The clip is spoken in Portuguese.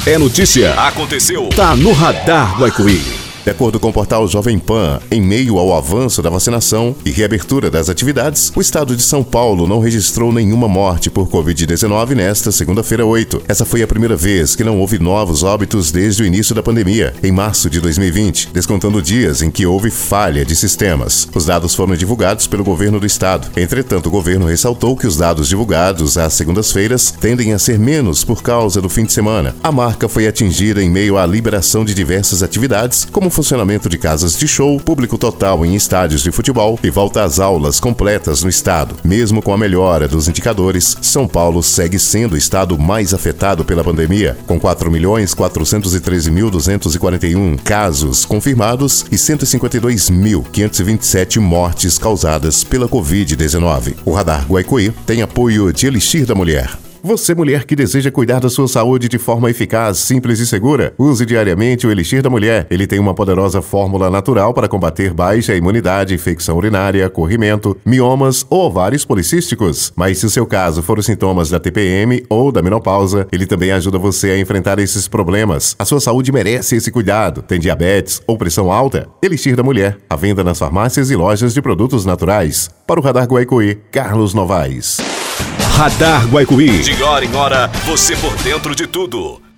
É notícia. Aconteceu. Tá no Radar Guaicuí. De acordo com o portal Jovem Pan, em meio ao avanço da vacinação e reabertura das atividades, o estado de São Paulo não registrou nenhuma morte por Covid-19 nesta segunda-feira 8. Essa foi a primeira vez que não houve novos óbitos desde o início da pandemia, em março de 2020, descontando dias em que houve falha de sistemas. Os dados foram divulgados pelo governo do estado. Entretanto, o governo ressaltou que os dados divulgados às segundas-feiras tendem a ser menos por causa do fim de semana. A marca foi atingida em meio à liberação de diversas atividades, como funcionamento de casas de show, público total em estádios de futebol e volta às aulas completas no estado. Mesmo com a melhora dos indicadores, São Paulo segue sendo o estado mais afetado pela pandemia, com 4.413.241 casos confirmados e 152.527 mortes causadas pela Covid-19. O Radar Guaicuí tem apoio de Elixir da Mulher. Você, mulher que deseja cuidar da sua saúde de forma eficaz, simples e segura, use diariamente o Elixir da Mulher. Ele tem uma poderosa fórmula natural para combater baixa imunidade, infecção urinária, corrimento, miomas ou ovários policísticos. Mas se o seu caso for os sintomas da TPM ou da menopausa, ele também ajuda você a enfrentar esses problemas. A sua saúde merece esse cuidado. Tem diabetes ou pressão alta? Elixir da Mulher. À venda nas farmácias e lojas de produtos naturais. Para o Radar Guaicuí, Carlos Novaes. Radar Guaicuí. De hora em hora, você por dentro de tudo.